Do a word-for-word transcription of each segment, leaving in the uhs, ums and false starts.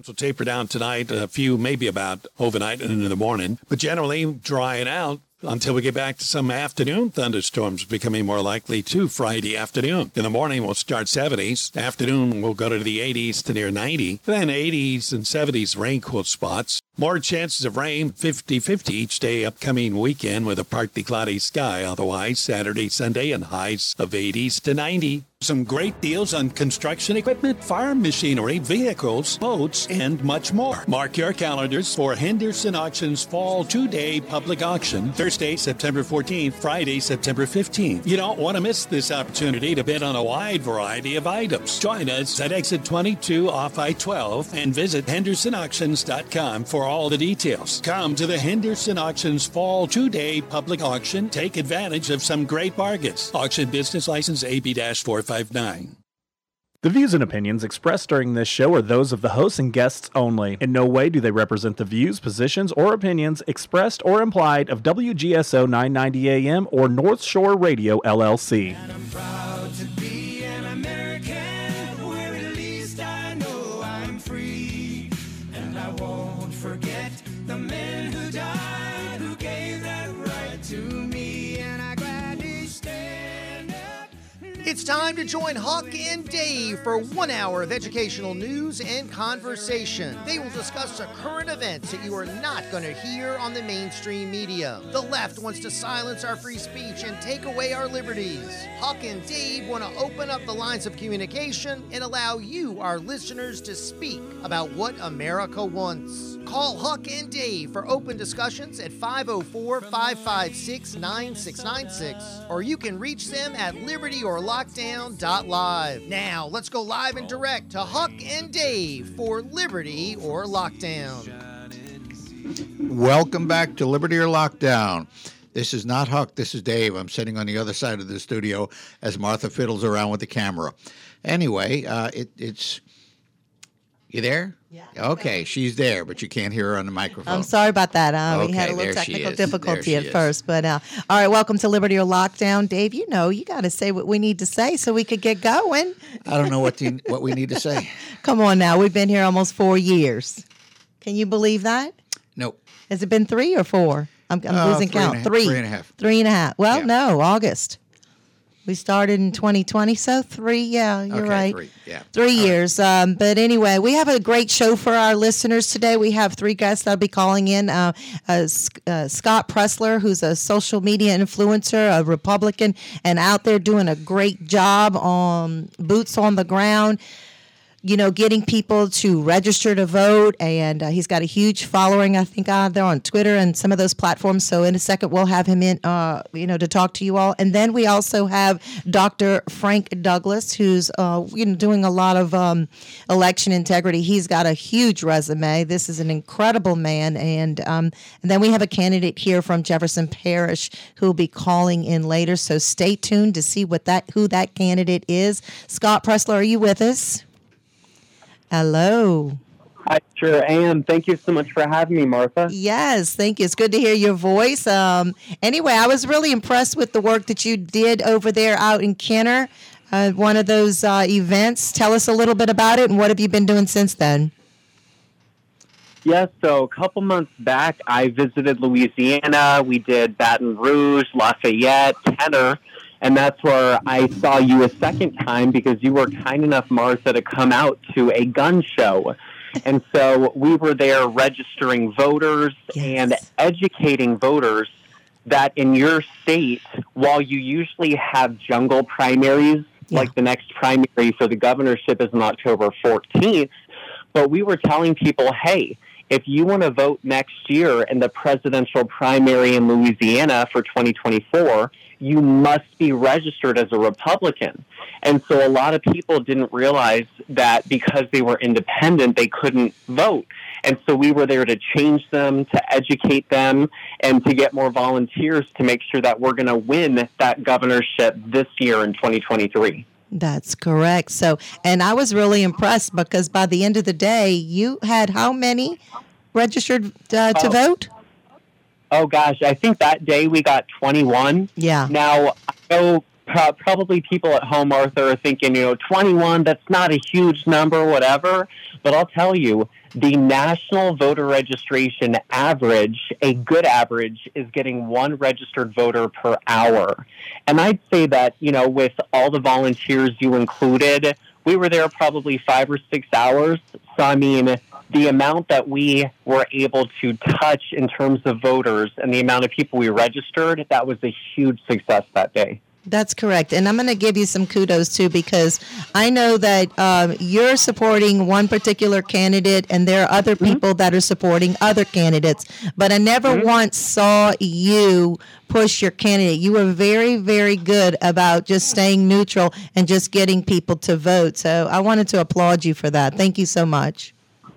Will taper down tonight, a few maybe about overnight and into the morning, but generally drying out until we get back to some afternoon thunderstorms becoming more likely too Friday afternoon. In the morning, we'll start seventies. Afternoon, we'll go to the eighties to near ninety. Then eighties and seventies rain-cooled spots. More chances of rain, fifty-fifty each day upcoming weekend with a partly cloudy sky. Otherwise, Saturday, Sunday, and highs of eighties to ninety. Some great deals on construction equipment, farm machinery, vehicles, boats, and much more. Mark your calendars for Henderson Auctions Fall two-day public auction, Thursday, September fourteenth, Friday, September fifteenth. You don't want to miss this opportunity to bid on a wide variety of items. Join us at exit twenty-two off I twelve and visit henderson auctions dot com for all the details. Come to the Henderson Auctions Fall two-day public auction. Take advantage of some great bargains. Auction business license A B four five nine. The views and opinions expressed during this show are those of the hosts and guests only. In no way do they represent the views, positions, or opinions expressed or implied of W G S O nine ninety A M or North Shore Radio, L L C. And I'm proud to be an American, where at least I know I'm free. And I won't forget the men who died, who gave that right to me. And I gladly stand up. It's time to join Huck and Dave for one hour of educational news and conversation. They will discuss the current events that you are not going to hear on the mainstream media. The left wants to silence our free speech and take away our liberties. Huck and Dave want to open up the lines of communication and allow you, our listeners, to speak about what America wants. Call Huck and Dave for open discussions at five oh four, five five six, nine six nine six, or you can reach them at liberty or lockdown dot live. Now, let's go live and direct to Huck and Dave for Liberty or Lockdown. Welcome back to Liberty or Lockdown. This is not Huck, this is Dave. I'm sitting on the other side of the studio as Martha fiddles around with the camera. Anyway, uh, it, it's... You there? Yeah. Okay, she's there, but you can't hear her on the microphone. I'm sorry about that. Uh, okay, we had a little there she technical is. difficulty There at she is. first. But uh, all right, welcome to Liberty or Lockdown. Dave, you know, you got to say what we need to say so we could get going. I don't know what the, what we need to say. Come on now. We've been here almost four years. Can you believe that? Nope. Has it been three or four? I'm, I'm Uh, losing three and count. a- three. three and a half. Three and a half. Well, Yeah. no, August. We started in twenty twenty, so three, yeah, you're Okay, right. three, yeah. Three All right. years. Um, but anyway, we have a great show for our listeners today. We have three guests that'll be calling in. Uh, uh, Sc- uh, Scott Pressler, who's a social media influencer, a Republican, and out there doing a great job on boots on the ground, you know, getting people to register to vote. And uh, he's got a huge following, I think, out there on Twitter and some of those platforms. So in a second, we'll have him in, uh, you know, to talk to you all. And then we also have Doctor Frank Douglas, who's, uh, you know, doing a lot of um, election integrity. He's got a huge resume. This is an incredible man. And, um, and then we have a candidate here from Jefferson Parish who will be calling in later. So stay tuned to see what that who that candidate is. Scott Pressler, are you with us? Hello. I sure am. Thank you so much for having me, Martha. Yes, thank you. It's good to hear your voice. Um, anyway, I was really impressed with the work that you did over there out in Kenner, uh, one of those uh, events. Tell us a little bit about it, and what have you been doing since then? Yes, so a couple months back, I visited Louisiana. We did Baton Rouge, Lafayette, Kenner, and that's where I saw you a second time because you were kind enough, Martha, to come out to a gun show. And so we were there registering voters Yes. and educating voters that in your state, while you usually have jungle primaries, Yeah. like the next primary for the governorship is on October fourteenth, but we were telling people, hey, if you want to vote next year in the presidential primary in Louisiana for twenty twenty-four, you must be registered as a Republican. And so a lot of people didn't realize that because they were independent, they couldn't vote. And so we were there to change them, to educate them, and to get more volunteers to make sure that we're going to win that governorship this year in twenty twenty-three. That's correct. So, and I was really impressed because by the end of the day, you had how many registered uh, to Oh. vote? Oh, gosh, I think that day we got twenty-one. Yeah. Now, I know pro- probably people at home, Arthur, are thinking, you know, twenty-one, that's not a huge number, whatever. But I'll tell you, the national voter registration average, a good average, is getting one registered voter per hour. And I'd say that, you know, with all the volunteers you included, we were there probably five or six hours. So, I mean, the amount that we were able to touch in terms of voters and the amount of people we registered, that was a huge success that day. That's correct. And I'm going to give you some kudos, too, because I know that um, you're supporting one particular candidate and there are other people mm-hmm. that are supporting other candidates. But I never mm-hmm. once saw you push your candidate. You were very, very good about just staying neutral and just getting people to vote. So I wanted to applaud you for that. Thank you so much.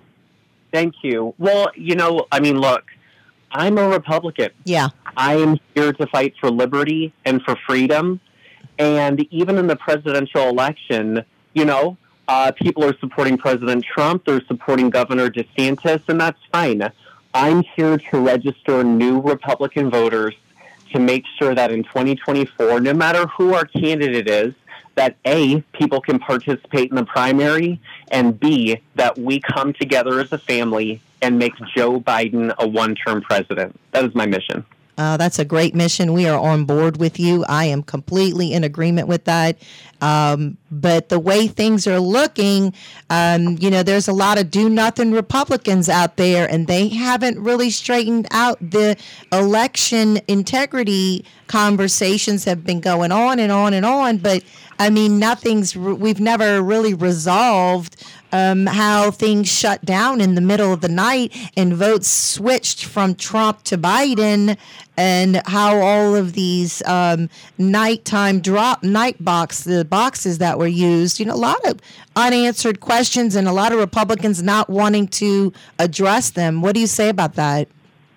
Thank you. Well, you know, I mean, look, I'm a Republican. Yeah. I am here to fight for liberty and for freedom. And even in the presidential election, you know, uh, people are supporting President Trump. They're supporting Governor DeSantis, and that's fine. I'm here to register new Republican voters to make sure that in twenty twenty-four, no matter who our candidate is, that A, people can participate in the primary, and B, that we come together as a family and make Joe Biden a one-term president. That is my mission. Uh, that's a great mission. We are on board with you. I am completely in agreement with that. Um, but the way things are looking, um, you know, there's a lot of do-nothing Republicans out there, and they haven't really straightened out the election integrity. Conversations have been going on and on and on, but I mean, nothing's, we've never really resolved um, how things shut down in the middle of the night and votes switched from Trump to Biden, and how all of these um, nighttime drop, night box, the boxes that were used, you know, a lot of unanswered questions and a lot of Republicans not wanting to address them. What do you say about that?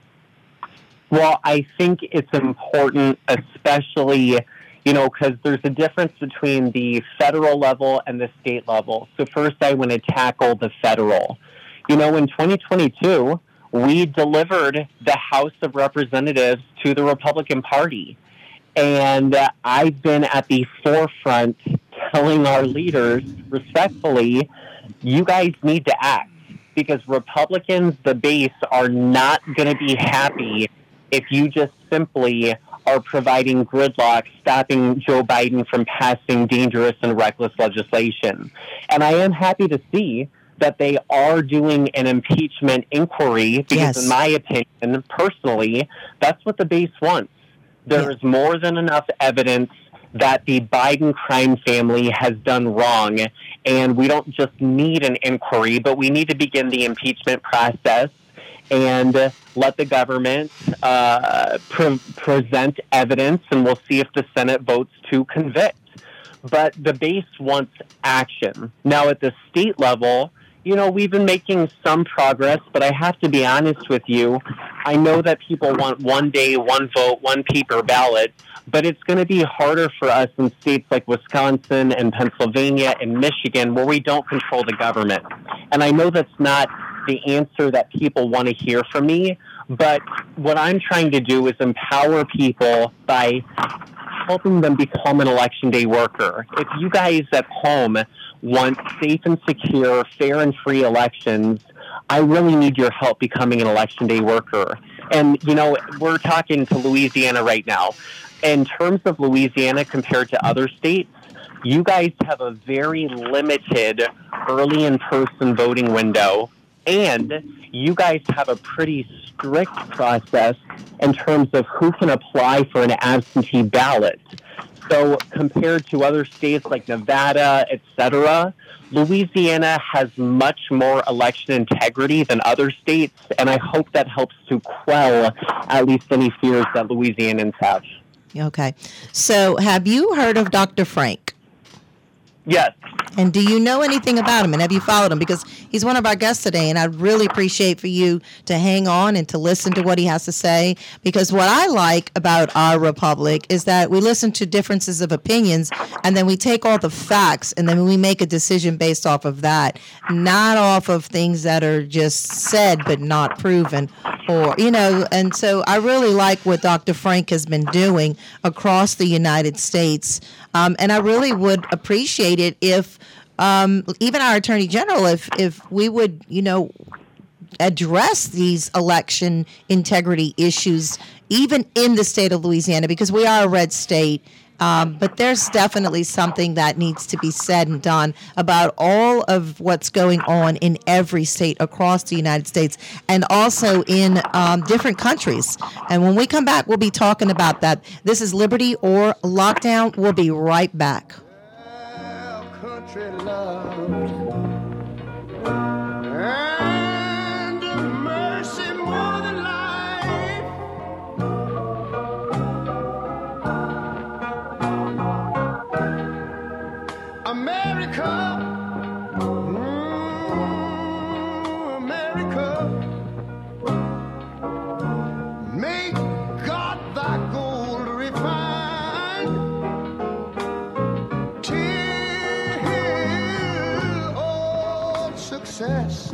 Well, I think it's important, especially, you know, because there's a difference between the federal level and the state level. So first I want to tackle the federal. You know, in twenty twenty-two, we delivered the House of Representatives to the Republican Party. And uh, I've been at the forefront telling our leaders, respectfully, you guys need to act. Because Republicans, the base, are not going to be happy if you just simply are providing gridlock, stopping Joe Biden from passing dangerous and reckless legislation. And I am happy to see that they are doing an impeachment inquiry because, yes. in my opinion, personally, that's what the base wants. There is yeah. more than enough evidence that the Biden crime family has done wrong, and we don't just need an inquiry, but we need to begin the impeachment process and let the government uh, pre- present evidence, and we'll see if the Senate votes to convict. But the base wants action. Now, at the state level, you know, we've been making some progress, but I have to be honest with you. I know that people want one day, one vote, one paper ballot, but it's going to be harder for us in states like Wisconsin and Pennsylvania and Michigan where we don't control the government. And I know that's not the answer that people want to hear from me, but what I'm trying to do is empower people by helping them become an election day worker. If you guys at home want safe and secure, fair and free elections, I really need your help becoming an election day worker. And, you know, we're talking to Louisiana right now. In terms of Louisiana compared to other states, you guys have a very limited early in-person voting window, and you guys have a pretty strict process in terms of who can apply for an absentee ballot. So compared to other states like Nevada, et cetera, Louisiana has much more election integrity than other states, and I hope that helps to quell at least any fears that Louisianans have. Okay. So have you heard of Doctor Frank? Yes. And do you know anything about him? And have you followed him? Because he's one of our guests today, and I'd really appreciate for you to hang on and to listen to what he has to say. Because what I like about our republic is that we listen to differences of opinions, and then we take all the facts, and then we make a decision based off of that, not off of things that are just said but not proven. or, you know, and so I really like what Doctor Frank has been doing across the United States. Um, and I really would appreciate it if um, even our Attorney General, if, if we would, you know, address these election integrity issues, even in the state of Louisiana, because we are a red state. Um, but there's definitely something that needs to be said and done about all of what's going on in every state across the United States and also in um, different countries. And when we come back, we'll be talking about that. This is Liberty or Lockdown. We'll be right back. Well, country loved and mercy more than life. America, mm, America, make God thy gold refined till all success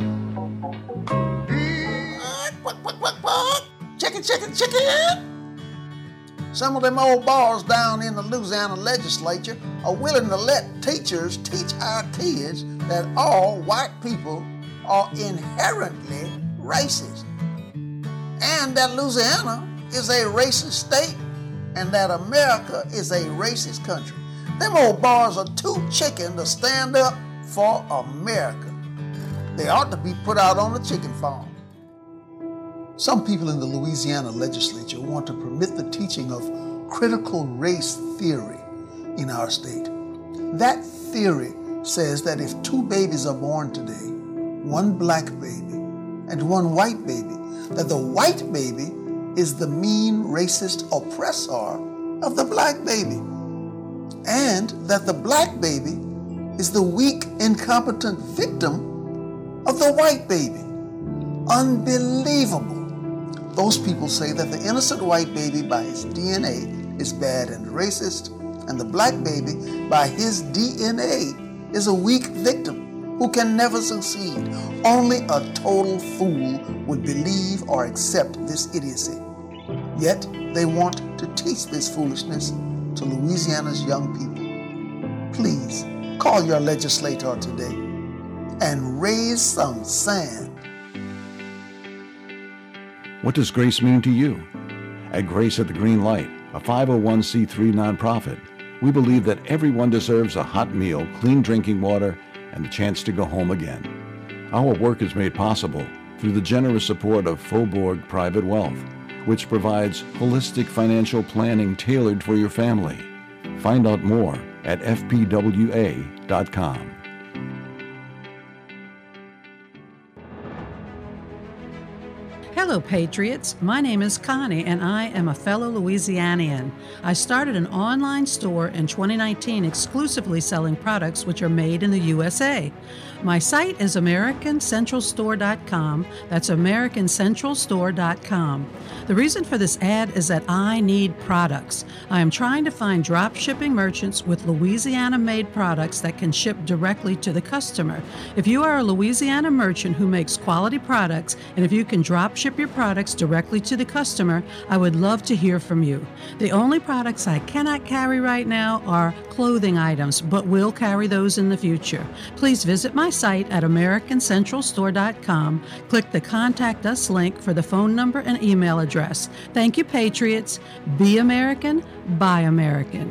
be. Quack, quack, quack, quack. Chicken, chicken, chicken. Some of them old bars down in the Louisiana legislature are willing to let teachers teach our kids that all white people are inherently racist, and that Louisiana is a racist state, and that America is a racist country. Them old bars are too chicken to stand up for America. They ought to be put out on the chicken farm. Some people in the Louisiana legislature want to permit the teaching of critical race theory in our state. That theory says that if two babies are born today, one black baby and one white baby, that the white baby is the mean racist oppressor of the black baby, and that the black baby is the weak, incompetent victim of the white baby. Unbelievable. Those people say that the innocent white baby by his D N A is bad and racist, and the black baby by his D N A is a weak victim who can never succeed. Only a total fool would believe or accept this idiocy. Yet they want to teach this foolishness to Louisiana's young people. Please call your legislator today and raise some sand. What does Grace mean to you? At Grace at the Green Light, a five oh one c three nonprofit, we believe that everyone deserves a hot meal, clean drinking water, and the chance to go home again. Our work is made possible through the generous support of Faubourg Private Wealth, which provides holistic financial planning tailored for your family. Find out more at f p w a dot com. Hello, Patriots. My name is Connie, and I am a fellow Louisianian. I started an online store in twenty nineteen exclusively selling products which are made in the U S A. My site is American Central Store dot com. That's American Central Store dot com. The reason for this ad is that I need products. I am trying to find drop shipping merchants with Louisiana-made products that can ship directly to the customer. If you are a Louisiana merchant who makes quality products, and if you can drop ship your products directly to the customer, I would love to hear from you. The only products I cannot carry right now are clothing items, but will carry those in the future. Please visit my site at American Central Store dot com. Click the Contact Us link for the phone number and email address. Thank you, Patriots. Be American, buy American.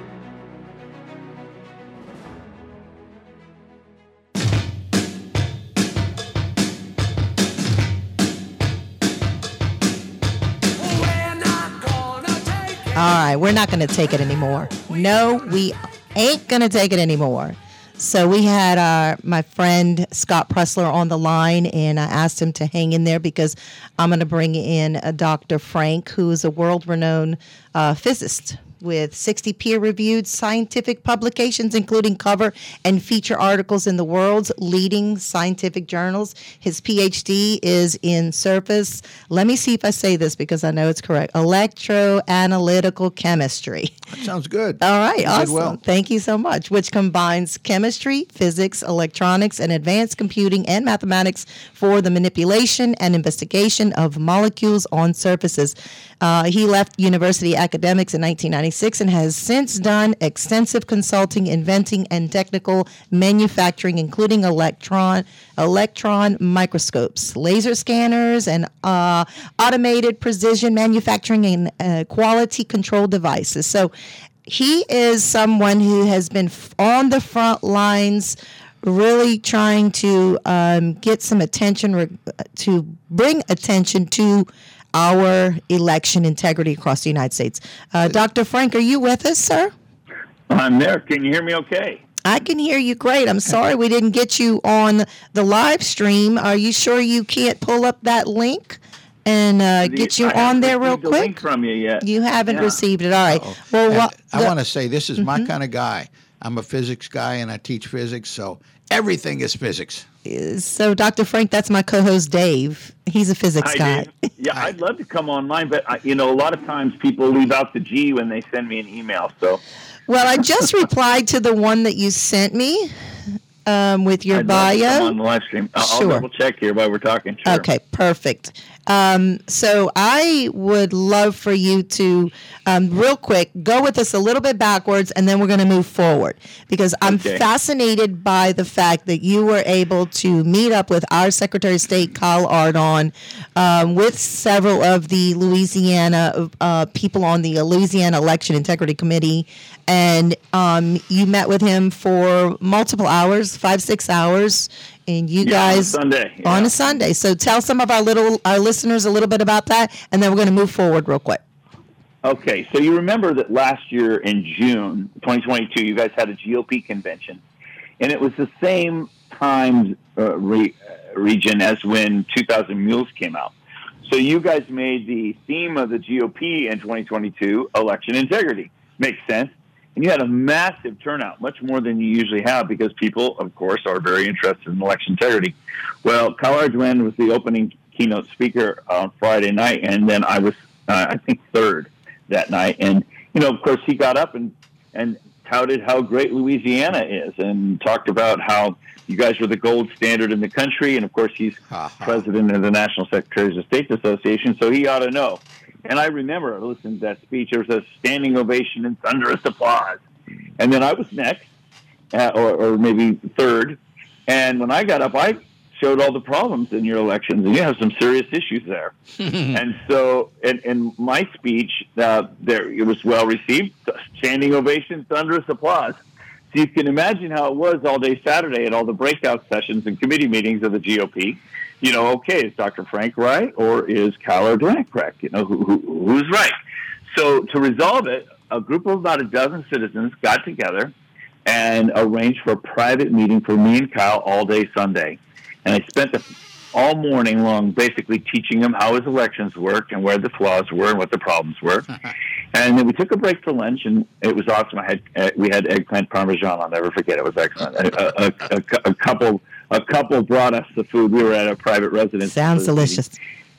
All right, we're not going to take it anymore. No, we ain't going to take it anymore. So we had uh, my friend Scott Pressler on the line, and I asked him to hang in there because I'm going to bring in uh, Doctor Frank, who is a world-renowned uh, physicist. with sixty peer-reviewed scientific publications, including cover and feature articles in the world's leading scientific journals. His P H D is in surface, let me see if I say this because I know it's correct, electroanalytical chemistry. That sounds good. All right, You did awesome. well. Thank you so much, which combines chemistry, physics, electronics, and advanced computing and mathematics for the manipulation and investigation of molecules on surfaces. Uh, he left university academics in nineteen ninety-six and has since done extensive consulting, inventing, and technical manufacturing, including electron electron microscopes, laser scanners, and uh, automated precision manufacturing and uh, quality control devices. So he is someone who has been f- on the front lines, really trying to um, get some attention, re- to bring attention to our election integrity across the United States. Uh, Doctor Frank, are you with us, sir? I'm there. Can you hear me okay? I can hear you great. I'm sorry we didn't get you on the live stream. Are you sure you can't pull up that link and uh, get you I haven't on there real received a link quick? from you yet. You haven't Yeah. received it. All right. Uh-oh. Well, And what, I the- want to say this is my Mhm. kind of guy. I'm a physics guy and I teach physics, so everything is physics. so Doctor Frank, that's my co-host Dave. He's a physics Hi, guy. Dave. Yeah, I'd love to come online, but I, you know, a lot of times people leave out the G when they send me an email. So Well, I just replied to the one that you sent me um, with your I'd love to come bio. on the live stream. I'll, Sure. I'll double check here while we're talking. Sure. Okay, perfect. Um, so I would love for you to, um, real quick, go with us a little bit backwards, and then we're going to move forward because I'm Okay. fascinated by the fact that you were able to meet up with our Secretary of State, Kyle Ardon, um, with several of the Louisiana uh, people on the Louisiana Election Integrity Committee, and um, you met with him for multiple hours, five, six hours. And you Yeah, guys on a Sunday. on yeah. a Sunday. So tell some of our little our listeners a little bit about that, and then we're going to move forward real quick. Okay, so you remember that last year in June twenty twenty-two, you guys had a G O P convention, and it was the same time uh, re- uh, region as when two thousand Mules came out. So you guys made the theme of the G O P in twenty twenty-two election integrity. Makes sense. And you had a massive turnout, much more than you usually have, because people, of course, are very interested in election integrity. Well, Kyle Ardon was the opening keynote speaker on Friday night, and then I was, uh, I think, third that night. And, you know, of course, he got up and, and touted how great Louisiana is and talked about how you guys were the gold standard in the country. And, of course, he's president of the National Secretaries of State Association, so he ought to know. And I remember listening to that speech. There was a standing ovation and thunderous applause. And then I was next, uh, or, or maybe third. And when I got up, I showed all the problems in your elections, and you have some serious issues there. And so, in, in my speech, uh, there it was well received. Standing ovation, thunderous applause. So you can imagine how it was all day Saturday at all the breakout sessions and committee meetings of the G O P. You know, okay, is Doctor Frank right, or is Kyle Ardon correct? You know, who, who, who's right? So to resolve it, a group of about a dozen citizens got together and arranged for a private meeting for me and Kyle all day Sunday. And I spent the, all morning long basically teaching him how his elections work and where the flaws were and what the problems were. And then we took a break for lunch, and it was awesome. I had uh, we had eggplant parmesan. I'll never forget. It was excellent. A, a, a, a couple a couple brought us the food. We were at a private residence. Sounds delicious.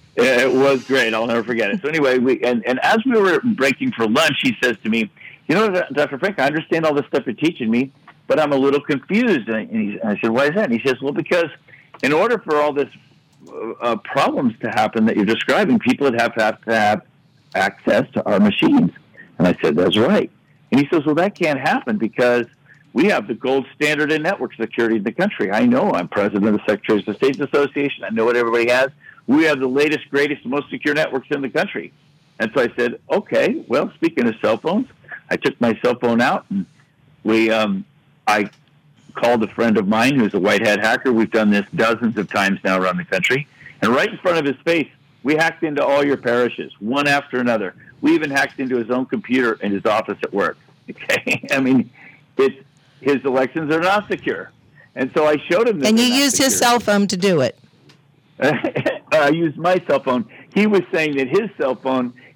It was great. I'll never forget it. So anyway, we and, and as we were breaking for lunch, he says to me, "You know, Doctor Frank, I understand all this stuff you're teaching me, but I'm a little confused." And, he, and I said, "Why is that?" And he says, "Well, because in order for all this uh, problems to happen that you're describing, people would have to have to have access to our machines." And I said, "That's right." And he says, "Well, that can't happen because we have the gold standard in network security in the country. I know I'm president of the Secretaries of State Association. I know what everybody has. We have the latest, greatest, most secure networks in the country." And so I said, "Okay, well, speaking of cell phones," I took my cell phone out and we, um, I called a friend of mine who's a white hat hacker. We've done this dozens of times now around the country. And right in front of his face, we hacked into all your parishes, one after another. We even hacked into his own computer in his office at work. Okay, I mean, it's his elections are not secure, and so I showed him. That And you they're not used his secure. cell phone to do it. I used my cell phone. He was saying that his cell phone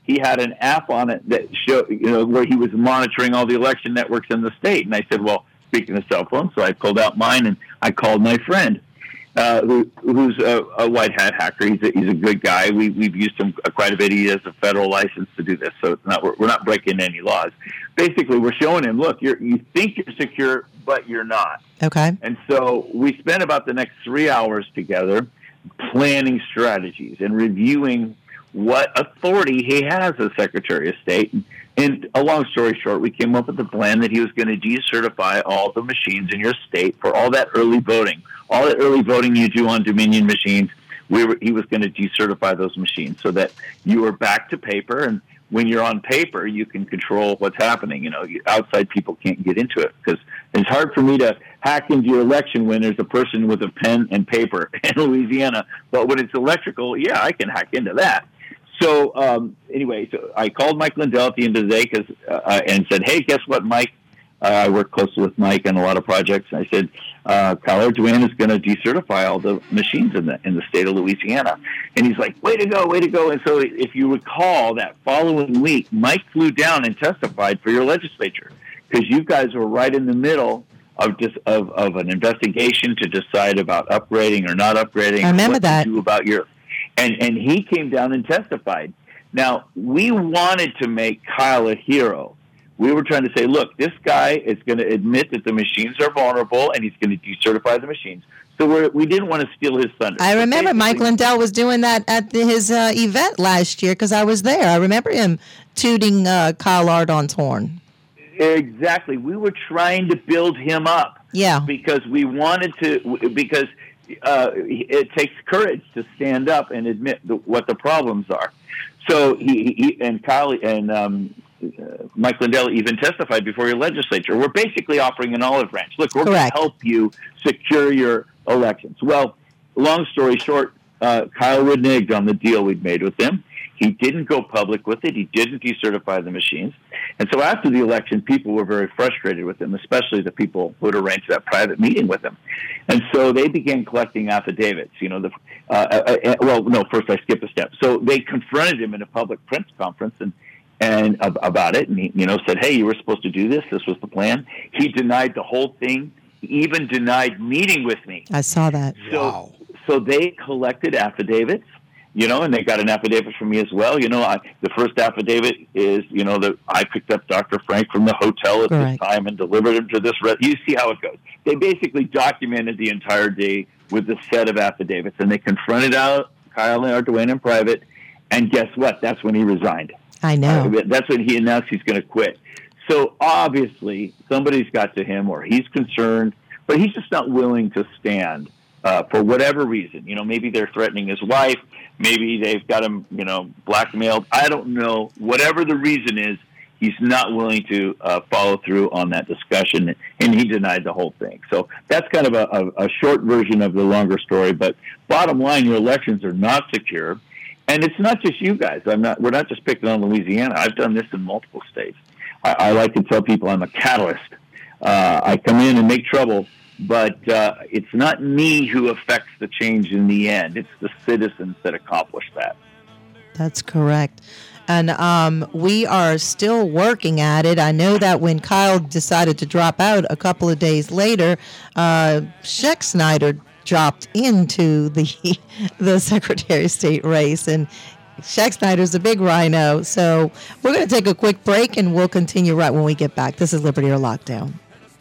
he had an app on it that showed, you know, where he was monitoring all the election networks in the state. And I said, well, speaking of cell phones, so I pulled out mine and I called my friend, uh, who, who's a, a white hat hacker. He's a, he's a good guy. We, we've used him quite a bit. He has a federal license to do this, so it's not, we're, we're not breaking any laws. Basically, we're showing him, look, you're, you think you're secure, but you're not. Okay. And so we spent about the next three hours together planning strategies and reviewing what authority he has as Secretary of State. And, and a long story short, we came up with a plan that he was going to decertify all the machines in your state for all that early voting. All that early voting you do on Dominion machines, we were, he was going to decertify those machines so that you were back to paper. And when you're on paper, you can control what's happening. You know, outside people can't get into it because it's hard for me to hack into your election when there's a person with a pen and paper in Louisiana. But when it's electrical, yeah, I can hack into that. So um, anyway, so I called Mike Lindell at the end of the day cause, uh, and said, hey, guess what, Mike? Uh, I work closely with Mike on a lot of projects. I said, uh, Kyle Ardoin is going to decertify all the machines in the in the state of Louisiana. And he's like, way to go, way to go. And so if you recall, that following week, Mike flew down and testified for your legislature because you guys were right in the middle of just of, of an investigation to decide about upgrading or not upgrading. I remember what that. To do about your, and, and he came down and testified. Now, we wanted to make Kyle a hero. We were trying to say, look, this guy is going to admit that the machines are vulnerable, and he's going to decertify the machines. So we're, we didn't want to steal his thunder. I remember Mike Lindell was doing that at the, his uh, event last year because I was there. I remember him tooting uh, Kyle Ardoin's horn. Exactly. We were trying to build him up. Yeah. Because we wanted to, because uh, it takes courage to stand up and admit the, what the problems are. So he, he and Kyle and um, uh, Mike Lindell even testified before your legislature. We're basically offering an olive branch. Look, we're going to help you secure your elections. Well, long story short, uh, Kyle reneged on the deal we'd made with him. He didn't go public with it. He didn't decertify the machines. And so after the election, people were very frustrated with him, especially the people who had arranged that private meeting with him. And so they began collecting affidavits. You know, the uh, uh, uh, well, no, first I skipped a step. So they confronted him in a public press conference and and uh, about it, and he, you know, said, "Hey, you were supposed to do this. This was the plan." He denied the whole thing. He even denied meeting with me. I saw that. So, wow. So they collected affidavits. You know, and they got an affidavit from me as well. You know, I, the first affidavit is, you know, that I picked up Doctor Frank from the hotel at Correct. this time and delivered him to this. Re- you see how it goes. They basically documented the entire day with a set of affidavits, and they confronted out Kyle Ardoin in private. And guess what? That's when he resigned. I know. Uh, that's when he announced he's going to quit. So obviously, somebody's got to him, or he's concerned, but he's just not willing to stand. Uh, for whatever reason, you know, maybe they're threatening his wife, maybe they've got him, you know, blackmailed. I don't know. Whatever the reason is, he's not willing to uh, follow through on that discussion, and he denied the whole thing. So that's kind of a, a, a short version of the longer story. But bottom line, your elections are not secure, and it's not just you guys. I'm not. We're not just picking on Louisiana. I've done this in multiple states. I, I like to tell people I'm a catalyst. Uh, I come in and make trouble. But uh, it's not me who affects the change in the end. It's the citizens that accomplish that. That's correct. And um, we are still working at it. I know that when Kyle decided to drop out a couple of days later, uh, Schexnayder dropped into the the Secretary of State race. And Schexnayder's a big rhino. So we're going to take a quick break, and we'll continue right when we get back. This is Liberty or Lockdown.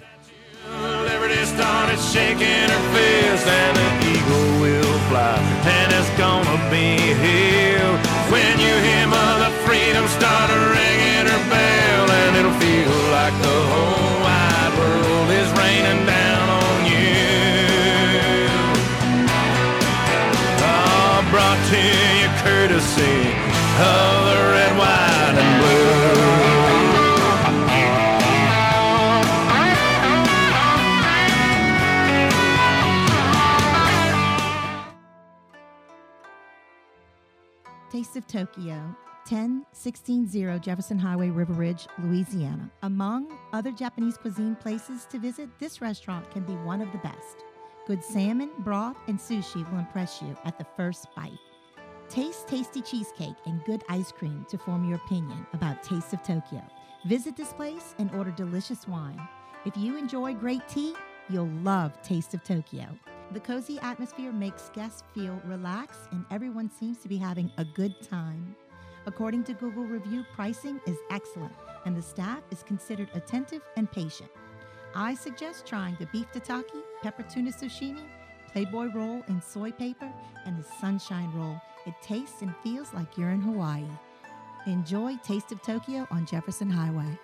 Started shaking her fist and the eagle will fly, and it's gonna be here when you hear Mother Freedom start ringing her bell, and it'll feel like the whole wide world is raining down on you. Oh, brought to you courtesy of the red, white, and blue. Taste of Tokyo, ten sixteen oh Jefferson Highway, River Ridge, Louisiana. Among other Japanese cuisine places to visit, this restaurant can be one of the best. Good salmon, broth, and sushi will impress you at the first bite. Taste tasty cheesecake and good ice cream to form your opinion about Taste of Tokyo. Visit this place and order delicious wine. If you enjoy great tea, you'll love Taste of Tokyo. The cozy atmosphere makes guests feel relaxed and everyone seems to be having a good time. According to Google review, pricing is excellent and the staff is considered attentive and patient. I suggest trying the beef tataki, pepper tuna sashimi, Playboy roll in soy paper, and the sunshine roll. It tastes and feels like you're in Hawaii. Enjoy Taste of Tokyo on Jefferson Highway.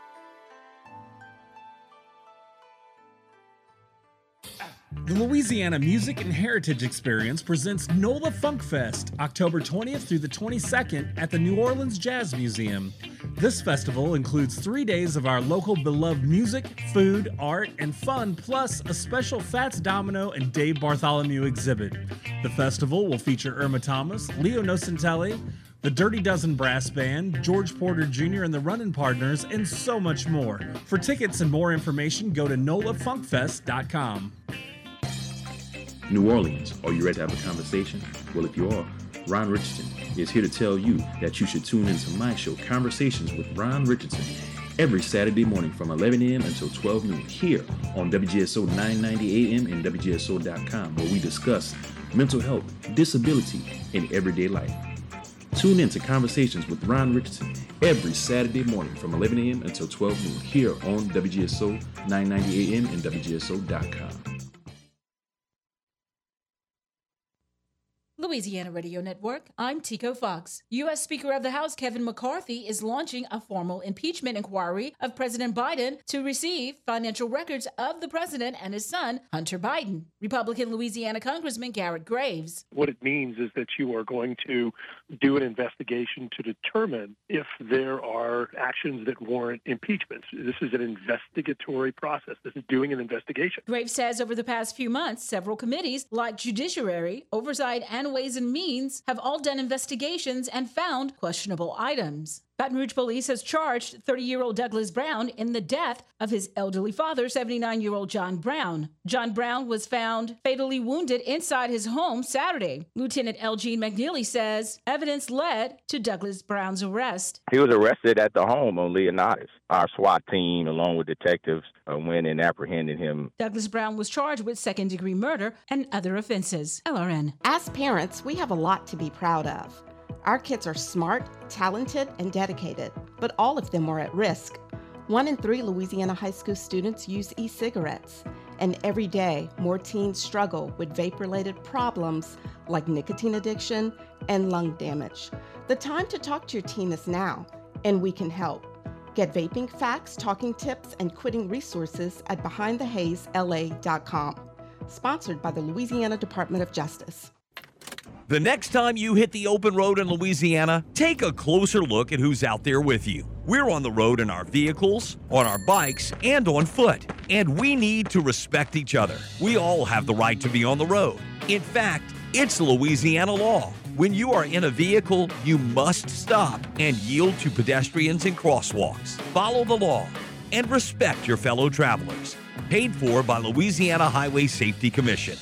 The Louisiana Music and Heritage Experience presents NOLA Funk Fest, October twentieth through the twenty-second at the New Orleans Jazz Museum. This festival includes three days of our local beloved music, food, art, and fun, plus a special Fats Domino and Dave Bartholomew exhibit. The festival will feature Irma Thomas, Leo Nocentelli, the Dirty Dozen Brass Band, George Porter Junior and the Runnin' Partners, and so much more. For tickets and more information, go to nola funk fest dot com. New Orleans, are you ready to have a conversation? Well, if you are, Ron Richardson is here to tell you that you should tune into my show, Conversations with Ron Richardson, every Saturday morning from eleven a.m. until twelve noon here on W G S O nine ninety A M and W G S O dot com, where we discuss mental health, disability, and everyday life. Tune in to Conversations with Ron Richardson every Saturday morning from eleven a.m. until twelve noon here on W G S O nine ninety A M and W G S O dot com. Louisiana Radio Network, I'm Tico Fox. U S Speaker of the House Kevin McCarthy is launching a formal impeachment inquiry of President Biden to receive financial records of the president and his son, Hunter Biden. Republican Louisiana Congressman Garrett Graves. What it means is that you are going to do an investigation to determine if there are actions that warrant impeachment. This is an investigatory process. This is doing an investigation. Graves says over the past few months, several committees like Judiciary, Oversight, and Ways and Means have all done investigations and found questionable items. Baton Rouge Police has charged thirty-year-old Douglas Brown in the death of his elderly father, seventy-nine-year-old John Brown. John Brown was found fatally wounded inside his home Saturday. Lieutenant Elgene McNeely says evidence led to Douglas Brown's arrest. He was arrested at the home on Leonidas. Our SWAT team, along with detectives, uh, went and apprehended him. Douglas Brown was charged with second-degree murder and other offenses. L R N. As parents, we have a lot to be proud of. Our kids are smart, talented, and dedicated, but all of them are at risk. One in three Louisiana high school students use e-cigarettes, and every day more teens struggle with vape-related problems like nicotine addiction and lung damage. The time to talk to your teen is now, and we can help. Get vaping facts, talking tips, and quitting resources at behind the haze L A dot com. Sponsored by the Louisiana Department of Justice. The next time you hit the open road in Louisiana, take a closer look at who's out there with you. We're on the road in our vehicles, on our bikes, and on foot, and we need to respect each other. We all have the right to be on the road. In fact, it's Louisiana law. When you are in a vehicle, you must stop and yield to pedestrians and crosswalks. Follow the law and respect your fellow travelers. Paid for by Louisiana Highway Safety Commission.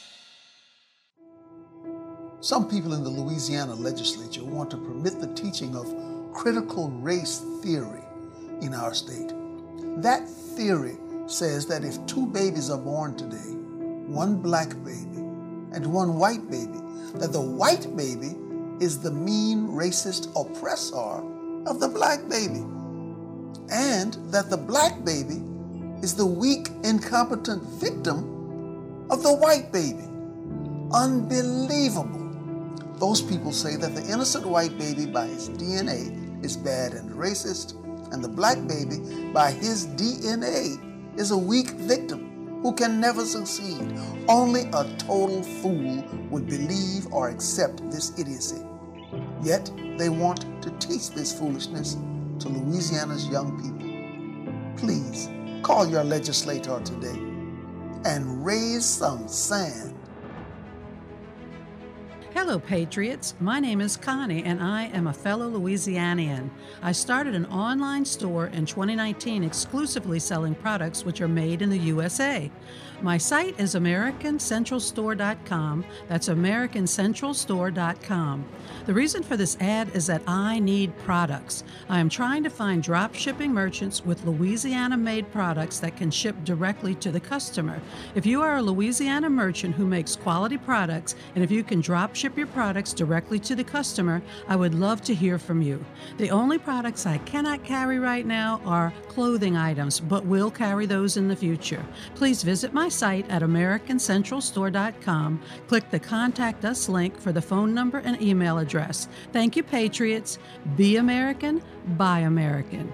Some people in the Louisiana legislature want to permit the teaching of critical race theory in our state. That theory says that if two babies are born today, one black baby and one white baby, that the white baby is the mean racist oppressor of the black baby, and that the black baby is the weak, incompetent victim of the white baby. Unbelievable. Those people say that the innocent white baby by his D N A is bad and racist, and the black baby by his D N A is a weak victim who can never succeed. Only a total fool would believe or accept this idiocy. Yet they want to teach this foolishness to Louisiana's young people. Please call your legislator today and raise some sand. Hello, Patriots. My name is Connie, and I am a fellow Louisianian. I started an online store in twenty nineteen exclusively selling products which are made in the U S A. My site is American Central Store dot com. That's American Central Store dot com. The reason for this ad is that I need products. I am trying to find drop shipping merchants with Louisiana-made products that can ship directly to the customer. If you are a Louisiana merchant who makes quality products, and if you can drop ship your products directly to the customer, I would love to hear from you. The only products I cannot carry right now are clothing items, but will carry those in the future. Please visit my site at American Central Store dot com. Click the Contact Us link for the phone number and email address. Thank you, Patriots. Be American, buy American.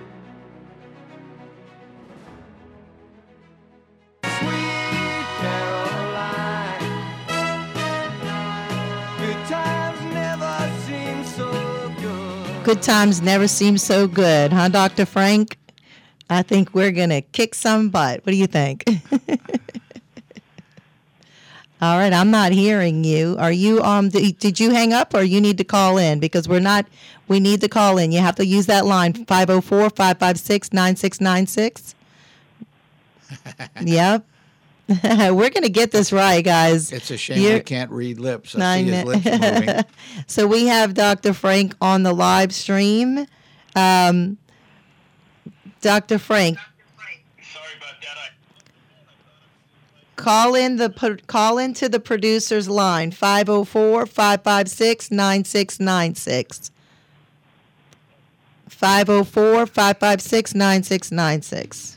Good times never seem so good, huh, Doctor Frank? I think we're going to kick some butt. What do you think? All right, I'm not hearing you. Are you um did, did you hang up or you need to call in? Because we're not we need to call in. You have to use that line five oh four, five five six, nine six nine six. Yep. We're going to get this right, guys. It's a shame You're, we can't read lips. I see his lips moving. So we have Doctor Frank on the live stream. Um, Doctor Frank. Sorry about that. Call in the call into the producer's line five oh four, five five six, nine six nine six. five oh four, five five six, nine six nine six.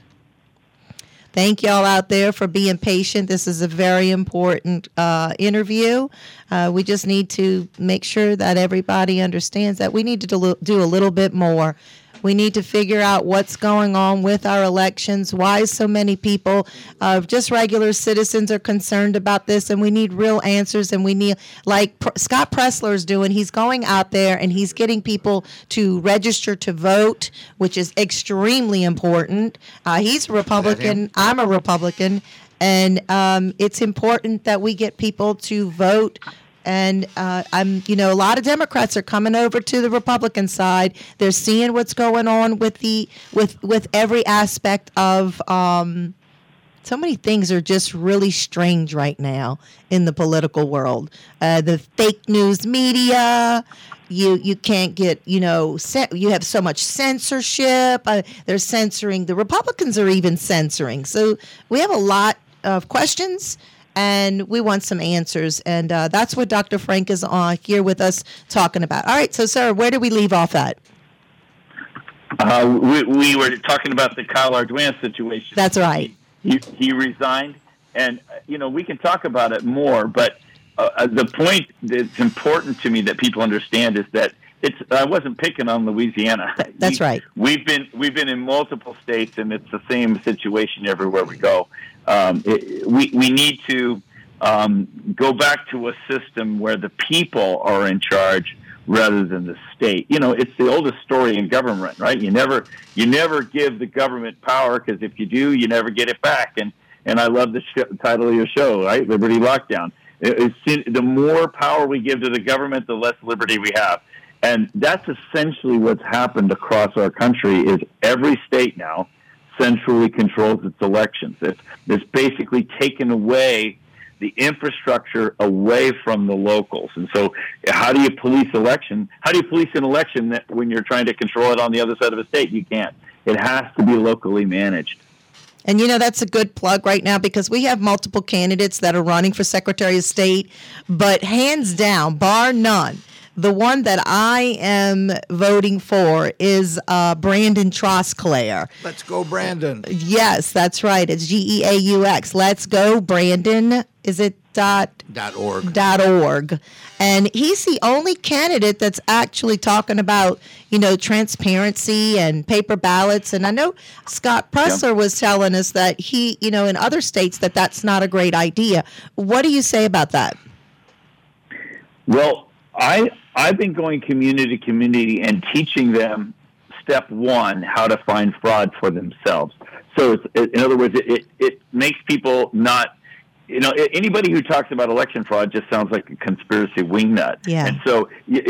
Thank y'all out there for being patient. This is a very important uh, interview. Uh, we just need to make sure that everybody understands that we need to do, do a little bit more. We need to figure out what's going on with our elections, why so many people, uh, just regular citizens, are concerned about this, and we need real answers. And we need, like P- Scott Presler is doing, he's going out there and he's getting people to register to vote, which is extremely important. Uh, he's a Republican. I'm a Republican. And um, it's important that we get people to vote. And uh, I'm, you know, a lot of Democrats are coming over to the Republican side. They're seeing what's going on with the with with every aspect of. Um, so many things are just really strange right now in the political world. Uh, the fake news media. You you can't get, you know, you have so much censorship. Uh, they're censoring. The Republicans are even censoring. So we have a lot of questions. And we want some answers. And uh, that's what Doctor Frank is on here with us talking about. All right, so, sir, where do we leave off at? Uh, we, we were talking about the Kyle Ardoin situation. That's right. He, he resigned. And, you know, we can talk about it more. But uh, the point that's important to me that people understand is that it's. I wasn't picking on Louisiana. That's we, right. We've been, we've been in multiple states, and it's the same situation everywhere we go. Um, it, we we need to um, go back to a system where the people are in charge rather than the state. You know, it's the oldest story in government, right? You never you never give the government power, because if you do, you never get it back. And and I love the sh- title of your show, right? Liberty Lockdown. It, it's, the more power we give to the government, the less liberty we have. And that's essentially what's happened across our country. Is every state now centrally controls its elections. It's, it's basically taken away the infrastructure away from the locals. And so how do you police election? How do you police an election that when you're trying to control it on the other side of a state? You can't. It has to be locally managed. And, you know, that's a good plug right now, because we have multiple candidates that are running for Secretary of State. But hands down, bar none, the one that I am voting for is uh, Brandon Trosclair. Let's go, Brandon. Yes, that's right. It's G E A U X. Let's go, Brandon. Is it dot dot org? Dot org. And he's the only candidate that's actually talking about, you know, transparency and paper ballots. And I know Scott Presler yeah. was telling us that he, you know, in other states that that's not a great idea. What do you say about that? Well, I, I've been going community to community and teaching them, step one, how to find fraud for themselves. So, it's, in other words, it, it, it makes people not you know, anybody who talks about election fraud just sounds like a conspiracy wingnut. Yeah. And so,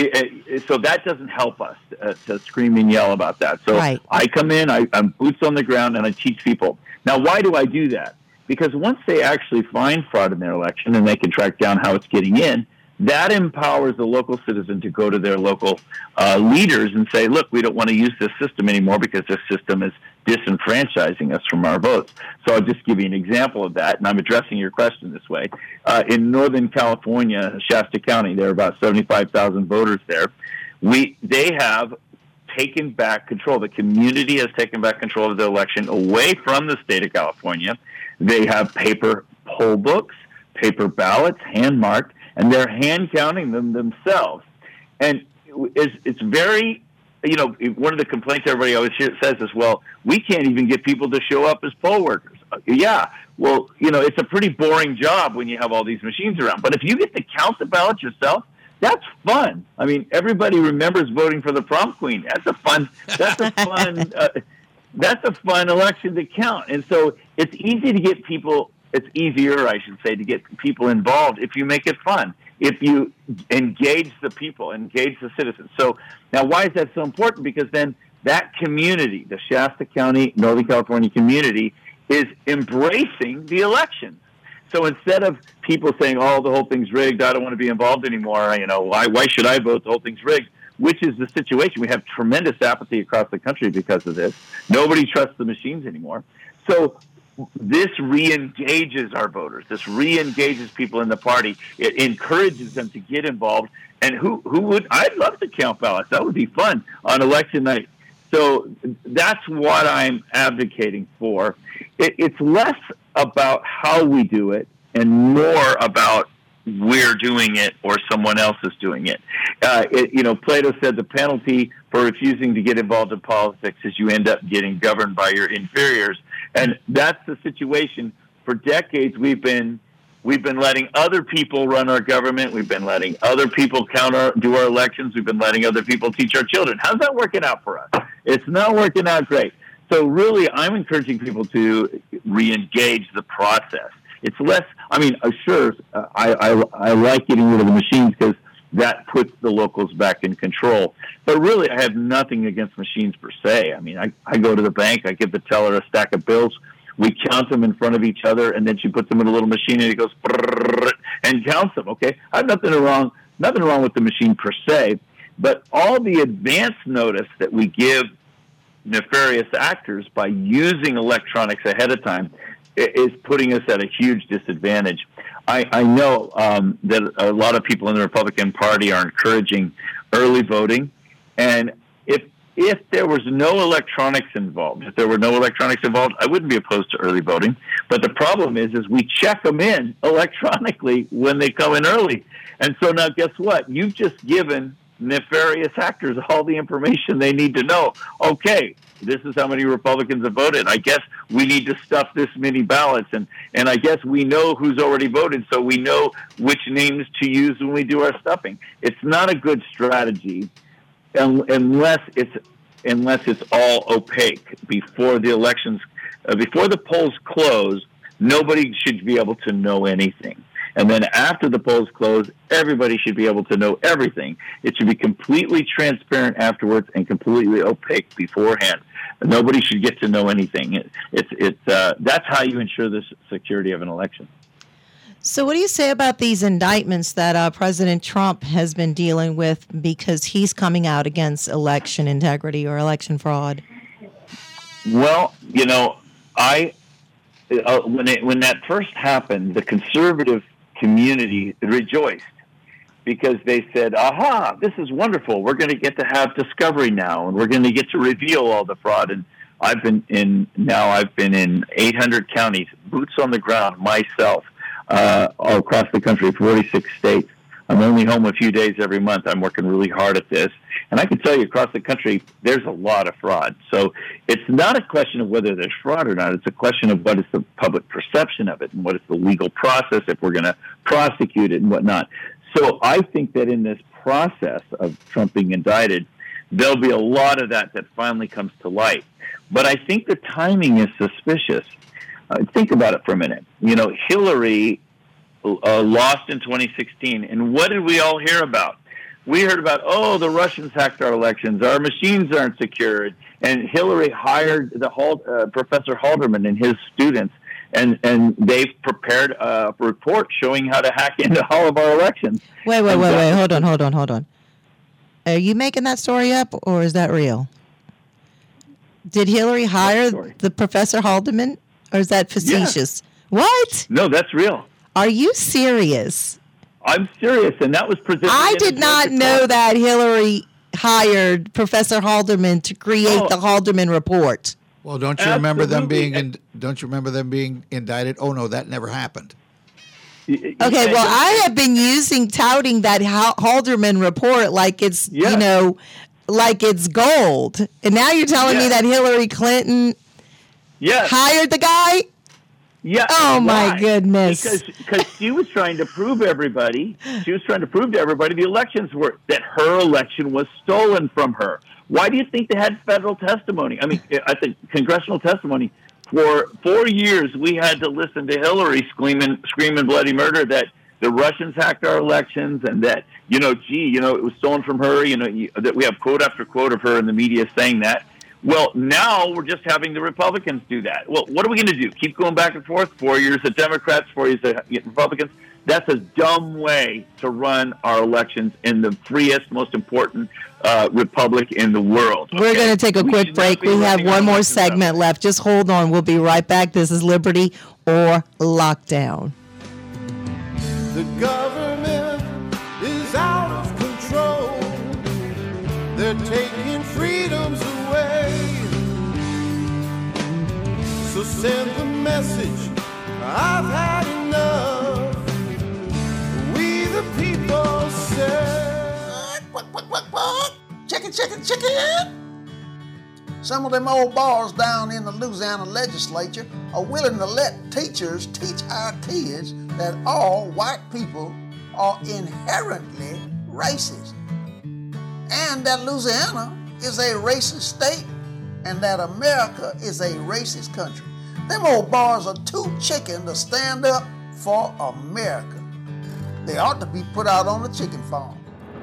so that doesn't help us uh, to scream and yell about that. So right. I come in, I, I'm boots on the ground, and I teach people. Now, why do I do that? Because once they actually find fraud in their election and they can track down how it's getting in, that empowers the local citizen to go to their local uh, leaders and say, look, we don't want to use this system anymore because this system is disenfranchising us from our votes. So I'll just give you an example of that, and I'm addressing your question this way. Uh, in Northern California, Shasta County, there are about seventy-five thousand voters there. We They have taken back control. The community has taken back control of the election away from the state of California. They have paper poll books, paper ballots, hand-marked, and they're hand-counting them themselves. And it's, it's very, you know, one of the complaints everybody always says is, well, we can't even get people to show up as poll workers. Yeah, well, you know, it's a pretty boring job when you have all these machines around. But if you get to count the ballots yourself, that's fun. I mean, everybody remembers voting for the prom queen. That's a fun, that's a fun, uh, that's a fun election to count. And so it's easy to get people, it's easier, I should say, to get people involved if you make it fun, if you engage the people, engage the citizens. So now why is that so important? Because then that community, the Shasta County, Northern California community, is embracing the election. So instead of people saying, oh, the whole thing's rigged, I don't want to be involved anymore, you know, why, why should I vote? The whole thing's rigged, which is the situation. We have tremendous apathy across the country because of this. Nobody trusts the machines anymore. So this re-engages our voters. This re-engages people in the party. It encourages them to get involved. And who, who would, I'd love to count ballots. That would be fun on election night. So that's what I'm advocating for. It, it's less about how we do it and more about we're doing it or someone else is doing it. Uh, it. You know, Plato said the penalty for refusing to get involved in politics is you end up getting governed by your inferiors. And that's the situation. For decades, we've been we've been letting other people run our government. We've been letting other people count our, do our elections. We've been letting other people teach our children. How's that working out for us? It's not working out great. So really, I'm encouraging people to re-engage the process. It's less, I mean, uh, sure, uh, I, I, I like getting rid of the machines because that puts the locals back in control. But really, I have nothing against machines per se. I mean, I, I go to the bank, I give the teller a stack of bills, we count them in front of each other, and then she puts them in a little machine, and it goes and counts them, okay? I have nothing wrong, nothing wrong with the machine per se, but all the advance notice that we give nefarious actors by using electronics ahead of time is putting us at a huge disadvantage. I, I know um, that a lot of people in the Republican Party are encouraging early voting, and if if there was no electronics involved, if there were no electronics involved, I wouldn't be opposed to early voting. But the problem is, is we check them in electronically when they come in early, and so now guess what? You've just given nefarious actors all the information they need to know. Okay, this is how many Republicans have voted. I guess we need to stuff this many ballots, and, and I guess we know who's already voted, so we know which names to use when we do our stuffing. It's not a good strategy unless it's unless it's all opaque before the elections, uh, before the polls close. Nobody should be able to know anything. And then after the polls close, everybody should be able to know everything. It should be completely transparent afterwards and completely opaque beforehand. Nobody should get to know anything. It, it's it's uh, that's how you ensure the security of an election. So what do you say about these indictments that uh, President Trump has been dealing with because he's coming out against election integrity or election fraud? Well, you know, I uh, when it, when that first happened, the conservative community rejoiced because they said, aha, this is wonderful. We're going to get to have discovery now, and we're going to get to reveal all the fraud. And I've been in, now I've been in eight hundred counties, boots on the ground myself, uh, all across the country, forty-six states. I'm only home a few days every month. I'm working really hard at this. And I can tell you across the country, there's a lot of fraud. So it's not a question of whether there's fraud or not. It's a question of what is the public perception of it and what is the legal process if we're going to prosecute it and whatnot. So I think that in this process of Trump being indicted, there'll be a lot of that that finally comes to light. But I think the timing is suspicious. Uh, think about it for a minute. You know, Hillary uh, lost in twenty sixteen. And what did we all hear about? We heard about, oh, the Russians hacked our elections, our machines aren't secured, and Hillary hired the uh, Professor Halderman and his students, and, and they've prepared a report showing how to hack into all of our elections. Wait, wait, and wait, that, wait, hold on, hold on, hold on. Are you making that story up, or is that real? Did Hillary hire the Professor Haldeman, or is that facetious? Yeah. What? No, that's real. Are you serious? I'm serious, and that was presented. I did not know that Hillary hired Professor Halderman to create Oh. the Halderman report. Well, don't you remember them Absolutely. being in, don't you remember them being indicted? Oh no, that never happened. Okay, well, I have been using touting that Ha- Halderman report like it's Yeah. you know, like it's gold, and now you're telling me Yeah. that Hillary Clinton Yes. hired the guy? Yeah. Oh, my Why? goodness. Because because she was trying to prove everybody, she was trying to prove to everybody the elections were that her election was stolen from her. Why do you think they had federal testimony? I mean, I think congressional testimony. For four years, we had to listen to Hillary screaming, screaming bloody murder that the Russians hacked our elections and that, you know, gee, you know, it was stolen from her. You know, you, that we have quote after quote of her in the media saying that. Well, now we're just having the Republicans do that. Well, what are we going to do? Keep going back and forth? Four years of Democrats, four years of Republicans? That's a dumb way to run our elections in the freest, most important uh, republic in the world. We're okay? going to take a We quick should not break. be We have running our one more elections that segment left. Just hold on. We'll be right back. This is Liberty or Lockdown. The government is out of control. They're taking freedoms away. So send the message, I've had enough. We the people say, Quack, quack, quack, quack. Chicken, chicken, chicken. Some of them old bars down in the Louisiana legislature are willing to let teachers teach our kids that all white people are inherently racist, and that Louisiana is a racist state, and that America is a racist country. Them old bars are too chicken to stand up for America. They ought to be put out on the chicken farm.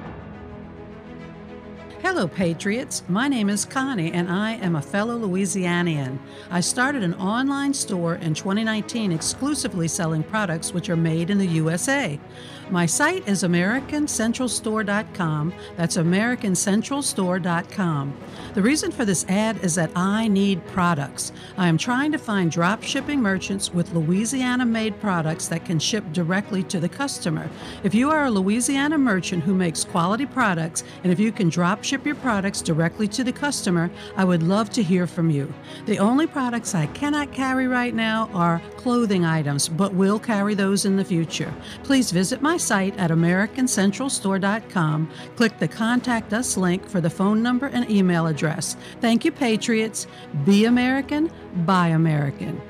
Hello, Patriots. My name is Connie, and I am a fellow Louisianian. I started an online store in twenty nineteen exclusively selling products which are made in the U S A. My site is American Central Store dot com. That's American Central Store dot com. The reason for this ad is that I need products. I am trying to find drop shipping merchants with Louisiana-made products that can ship directly to the customer. If you are a Louisiana merchant who makes quality products, and if you can drop ship your products directly to the customer, I would love to hear from you. The only products I cannot carry right now are clothing items, but will carry those in the future. Please visit my site at American Central Store dot com. Click the Contact Us link for the phone number and email address. Thank you, Patriots. Be American, buy American.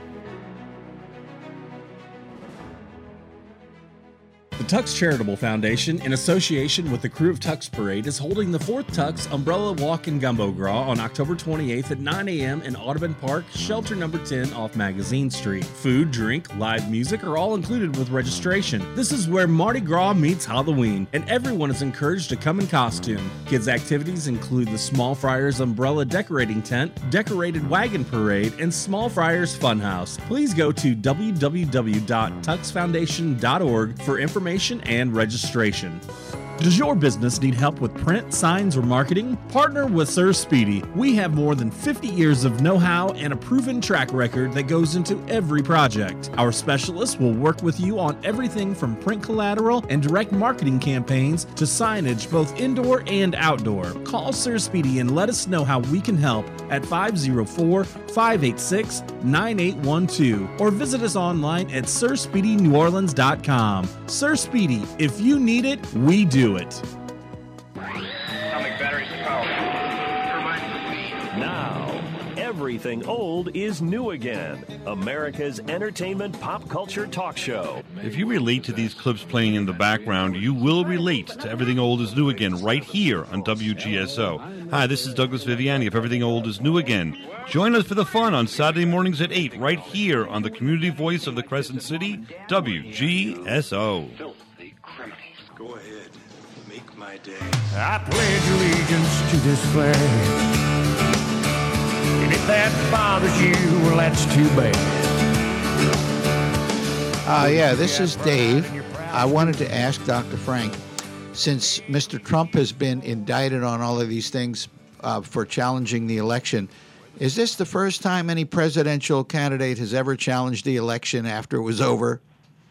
The Tux Charitable Foundation, in association with the Crew of Tux Parade, is holding the fourth Tux Umbrella Walk and Gumbo Gras on October twenty-eighth at nine a.m. in Audubon Park, shelter number ten off Magazine Street. Food, drink, live music are all included with registration. This is where Mardi Gras meets Halloween, and everyone is encouraged to come in costume. Kids' activities include the Small Friars Umbrella Decorating Tent, Decorated Wagon Parade, and Small Friars Funhouse. Please go to w w w dot tux foundation dot org for information and registration. Does your business need help with print, signs, or marketing? Partner with Sir Speedy. We have more than fifty years of know-how and a proven track record that goes into every project. Our specialists will work with you on everything from print collateral and direct marketing campaigns to signage both indoor and outdoor. Call Sir Speedy and let us know how we can help at five oh four, five eight six, nine eight one two or visit us online at sir speedy new orleans dot com. Sir Speedy, if you need it, we do it. Atomic batteries to power. Turbines to speed. Now, Everything Old is New Again, America's entertainment pop culture talk show. If you relate to these clips playing in the background, you will relate to Everything Old is New Again right here on W G S O. Hi, this is Douglas Viviani of Everything Old is New Again. Join us for the fun on Saturday mornings at eight right here on the community voice of the Crescent City, W G S O. Filthy criminals. Go ahead. Make my day. I pledge allegiance to this flag. And if that bothers you, well, that's too bad. Uh, yeah, this is Dave. I wanted to ask Doctor Frank, since Mister Trump has been indicted on all of these things uh, for challenging the election, is this the first time any presidential candidate has ever challenged the election after it was over?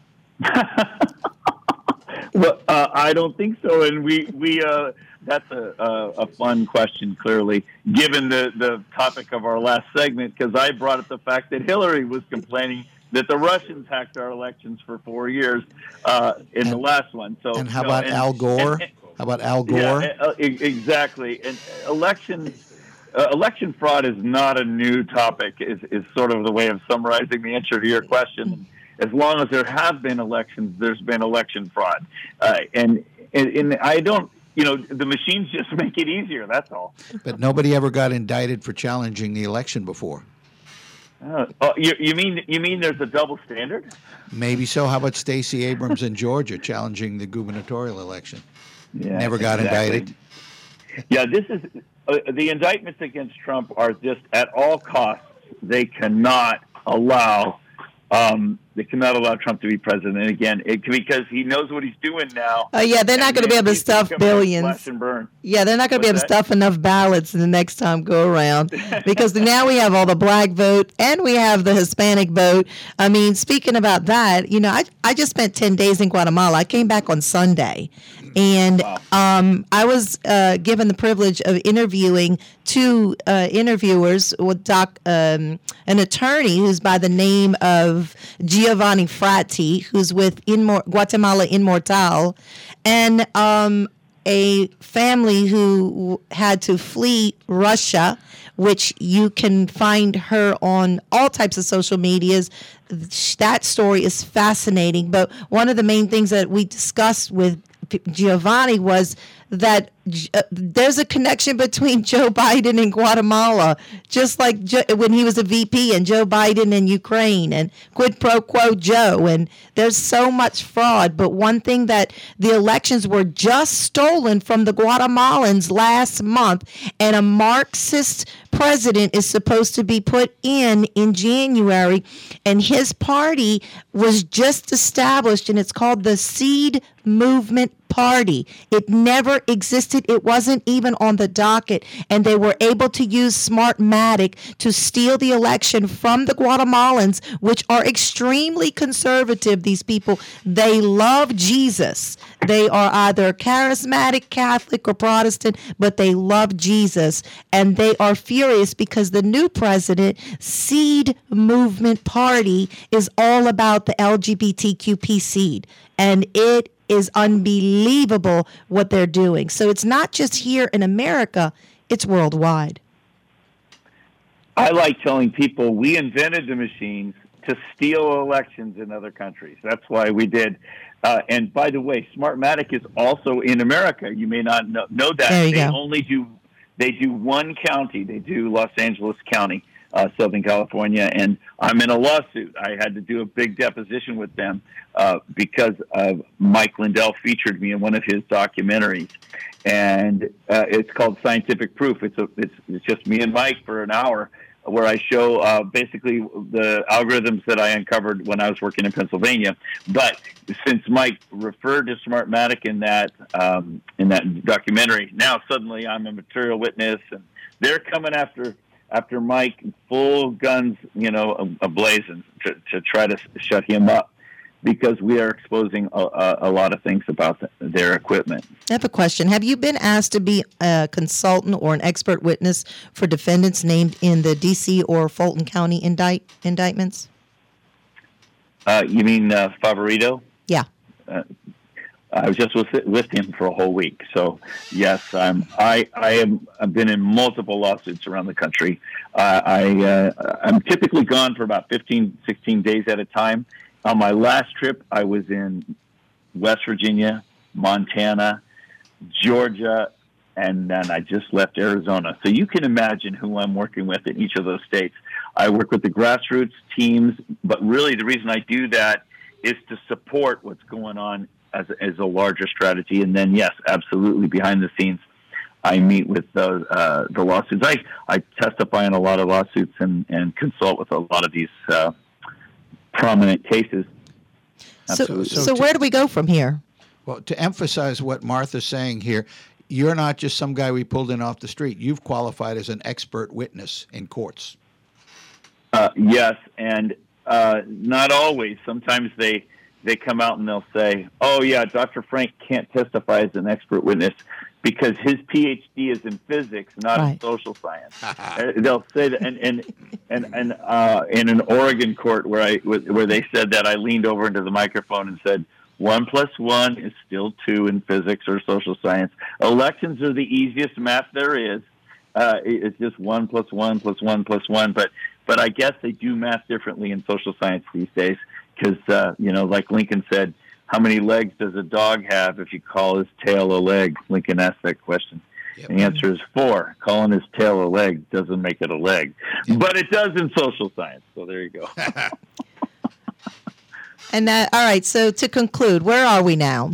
Well, uh, I don't think so, and we we uh, that's a, a a fun question, clearly, given the the topic of our last segment, because I brought up the fact that Hillary was complaining that the Russians hacked our elections for four years uh, in and, the last one. So, and how you know, about and, Al Gore? And, and, how about Al Gore? Yeah, uh, exactly. And election uh, election fraud is not a new topic. Is is sort of the way of summarizing the answer to your question. As long as there have been elections, there's been election fraud. Uh, and, and and I don't, you know, the machines just make it easier, that's all. But nobody ever got indicted for challenging the election before. Uh, oh, you, you mean you mean there's a double standard? Maybe so. How about Stacey Abrams in Georgia challenging the gubernatorial election? Yeah, Never got exactly. indicted. Yeah, this is uh, the indictments against Trump are just at all costs. They cannot allow. Um, they cannot allow Trump to be president again it, because he knows what he's doing now. Oh, yeah, they're not going to be able to stuff billions. Slash and burn. Yeah, they're not going to be able to that? stuff enough ballots the next time go around because now we have all the black vote and we have the Hispanic vote. I mean, speaking about that, you know, I, I just spent ten days in Guatemala. I came back on Sunday. And um, I was uh, given the privilege of interviewing two uh, interviewers with doc, um, an attorney who's by the name of Giovanni Fratti, who's with Inmor- Guatemala Inmortal, and um, a family who had to flee Russia, which you can find her on all types of social medias. That story is fascinating. But one of the main things that we discussed with Giovanni was that uh, there's a connection between Joe Biden and Guatemala, just like jo- when he was a V P and Joe Biden and Ukraine and quid pro quo Joe. And there's so much fraud. But one thing that the elections were just stolen from the Guatemalans last month, and a Marxist president is supposed to be put in in January, and his party was just established, and it's called the Seed Movement Party. It never existed. It wasn't even on the docket, and they were able to use Smartmatic to steal the election from the Guatemalans, which are extremely conservative. These people, they love Jesus. They are either charismatic, Catholic, or Protestant, but they love Jesus, and they are furious because the new president, Seed Movement Party, is all about the L G B T Q P seed, and it is unbelievable what they're doing. So it's not just here in America, it's worldwide. I like telling people we invented the machines to steal elections in other countries. That's why we did. Uh, and by the way, Smartmatic is also in America. You may not know, know that. There you they go. only do they do one county. They do Los Angeles County, uh, Southern California, and I'm in a lawsuit. I had to do a big deposition with them uh, because of Mike Lindell featured me in one of his documentaries, and uh, it's called Scientific Proof. It's a, it's it's just me and Mike for an hour, where I show uh, basically the algorithms that I uncovered when I was working in Pennsylvania. But since Mike referred to Smartmatic in that um, in that documentary, now suddenly I'm a material witness, and they're coming after after Mike full guns, you know, ablazing to, to try to shut him up, because we are exposing a, a, a lot of things about the, their equipment. I have a question. Have you been asked to be a consultant or an expert witness for defendants named in the D C or Fulton County indict indictments? Uh, you mean uh, Favorito? Yeah. Uh, I was just with, with him for a whole week. So yes, I'm. I I am. I've been in multiple lawsuits around the country. Uh, I uh, I'm typically gone for about fifteen, sixteen days at a time. On my last trip, I was in West Virginia, Montana, Georgia, and then I just left Arizona. So you can imagine who I'm working with in each of those states. I work with the grassroots teams, but really the reason I do that is to support what's going on as a, as a larger strategy. And then, yes, absolutely, behind the scenes, I meet with the, uh, the lawsuits. I, I testify in a lot of lawsuits and, and consult with a lot of these uh, prominent cases. So, Absolutely. so, So to- where do we go from here? Well, to emphasize what Martha's saying here, you're not just some guy we pulled in off the street. You've qualified as an expert witness in courts. Uh, yes, and uh, not always. Sometimes they they come out and they'll say, "Oh, yeah, Doctor Frank can't testify as an expert witness because his P H D is in physics, not Right. in social science." Uh, they'll say that, and and and, and uh, in an Oregon court where I where they said that, I leaned over into the microphone and said, One plus one is still two in physics or social science. Elections are the easiest math there is. Uh, it's just one plus one plus one plus one. But but I guess they do math differently in social science these days because, uh, you know, like Lincoln said, how many legs does a dog have if you call his tail a leg? Lincoln asked that question. Yep. The answer is four. Calling his tail a leg doesn't make it a leg. Yep. But it does in social science. So there you go. And that, all right, so to conclude, where are we now?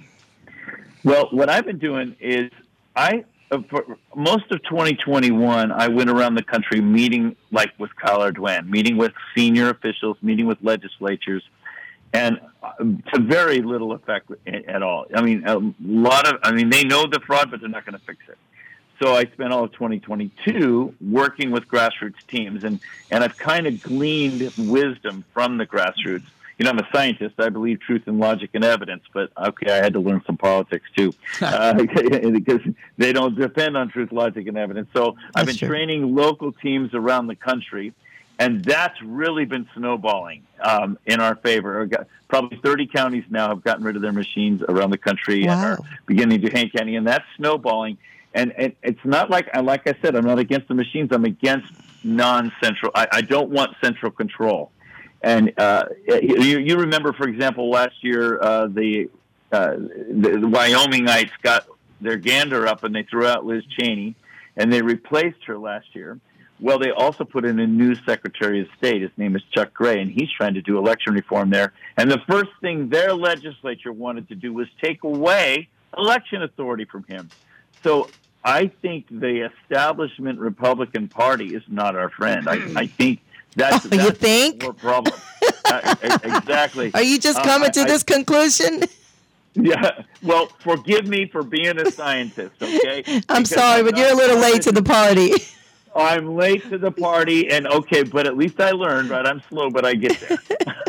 Well, what I've been doing is I, uh, for most of twenty twenty-one, I went around the country meeting, like with Kyle Ardoin, meeting with senior officials, meeting with legislatures, and to very little effect at all. I mean, a lot of, I mean, they know the fraud, but they're not going to fix it. So I spent all of twenty twenty-two working with grassroots teams, and, and I've kind of gleaned wisdom from the grassroots. You know, I'm a scientist. I believe truth and logic and evidence, but okay, I had to learn some politics too, uh, because they don't depend on truth, logic, and evidence. So that's I've been true. training local teams around the country, and that's really been snowballing um, in our favor. We've got, probably thirty counties now have gotten rid of their machines around the country wow. and are beginning to Duhane County, and that's snowballing. And, and it's not like, like I said, I'm not against the machines. I'm against non-central. I, I don't want central control. And uh, you, you remember, for example, last year uh, the, uh, the the Wyomingites got their gander up and they threw out Liz Cheney, and they replaced her last year. Well, they also put in a new Secretary of State. His name is Chuck Gray, and he's trying to do election reform there. And the first thing their legislature wanted to do was take away election authority from him. So I think the establishment Republican Party is not our friend. I, I think that's, oh, that's you think? more problem. uh, exactly. Are you just coming uh, to I, this I, conclusion? Yeah. Well, forgive me for being a scientist, okay? I'm because sorry, I'm but you're a little late to the party. I'm late to the party, and okay, but at least I learned, right? I'm slow, but I get there.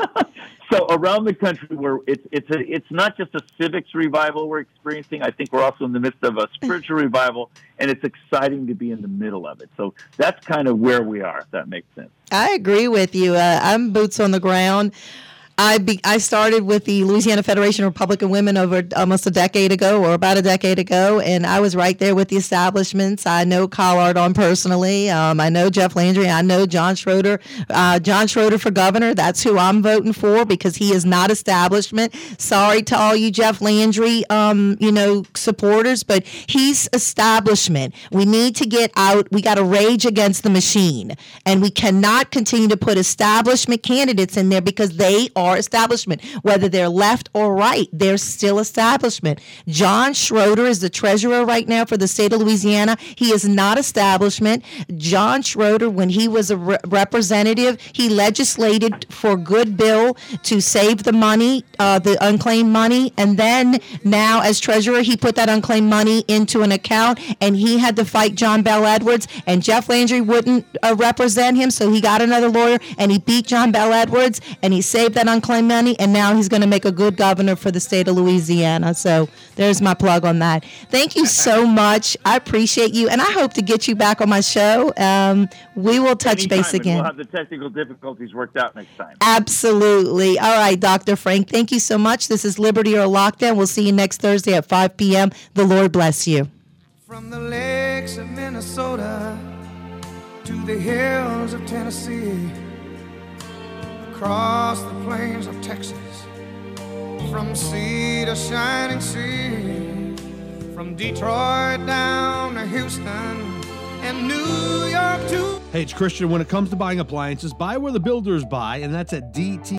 So around the country, where it's it's a, it's not just a civics revival we're experiencing. I think we're also in the midst of a spiritual revival, and it's exciting to be in the middle of it. So that's kind of where we are, if that makes sense. I agree with you. Uh, I'm boots on the ground. I be, I started with the Louisiana Federation of Republican Women over almost a decade ago, or about a decade ago, and I was right there with the establishments. I know Kyle Ardoin personally. Um, I know Jeff Landry. I know John Schroeder. Uh, John Schroeder for governor. That's who I'm voting for because he is not establishment. Sorry to all you Jeff Landry, um, you know, supporters, but he's establishment. We need to get out. We got to rage against the machine, and we cannot continue to put establishment candidates in there because they are. Establishment, whether they're left or right, they're still establishment. John Schroeder is the treasurer right now for the state of Louisiana. He is not establishment. John Schroeder, when he was a re- representative, he legislated for good bill to save the money, uh, the unclaimed money, and then now as treasurer, he put that unclaimed money into an account, and he had to fight John Bell Edwards, and Jeff Landry wouldn't uh, represent him, so he got another lawyer, and he beat John Bell Edwards, and he saved that John Clemente, and now he's going to make a good governor for the state of Louisiana. So there's my plug on that. Thank you so much. I appreciate you, and I hope to get you back on my show. Um, we will touch Anytime, base and again. We'll have the technical difficulties worked out next time. Absolutely. All right, Doctor Frank, thank you so much. This is Liberty or Lockdown. We'll see you next Thursday at five p.m. The Lord bless you. From the lakes of Minnesota to the hills of Tennessee, across the plains of Texas, from sea to shining sea, from Detroit down to Houston and New York to... Hey, it's Christian. When it comes to buying appliances, buy where the builders buy, and that's at D T